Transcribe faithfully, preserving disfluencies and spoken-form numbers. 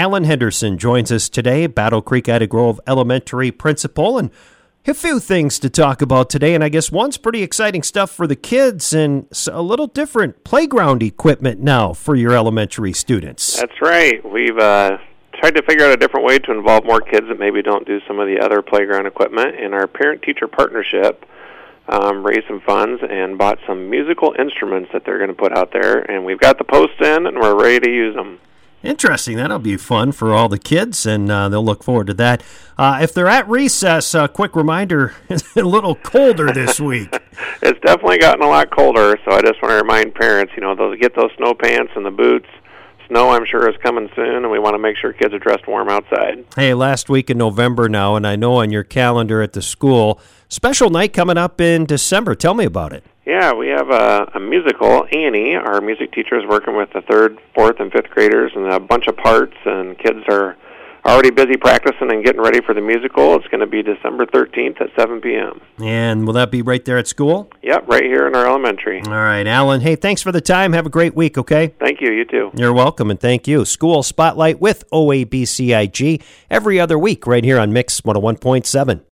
Alan Henderson joins us today, Battle Creek Ida Grove Elementary principal, and a few things to talk about today, and I guess one's pretty exciting stuff for the kids and a little different playground equipment now for your elementary students. That's right. We've uh, tried to figure out a different way to involve more kids that maybe don't do some of the other playground equipment, and our parent-teacher partnership um, raised some funds and bought some musical instruments that they're going to put out there, and we've got the posts in, and we're ready to use them. Interesting. That'll be fun for all the kids, and uh, they'll look forward to that. Uh, if they're at recess, a uh, quick reminder, it's a little colder this week. It's definitely gotten a lot colder, so I just want to remind parents, you know, those get those snow pants and the boots. Snow, I'm sure, is coming soon, and we want to make sure kids are dressed warm outside. Hey, last week in November now, and I know on your calendar at the school, special night coming up in December. Tell me about it. Yeah, we have a, a musical. Annie, our music teacher, is working with the third, fourth, and fifth graders and a bunch of parts, and kids are already busy practicing and getting ready for the musical. It's going to be December thirteenth at seven p.m. And will that be right there at school? Yep, right here in our elementary. All right, Alan. Hey, thanks for the time. Have a great week, okay? Thank you. You too. You're welcome, and thank you. School Spotlight with O A B C I G every other week right here on Mix one oh one point seven.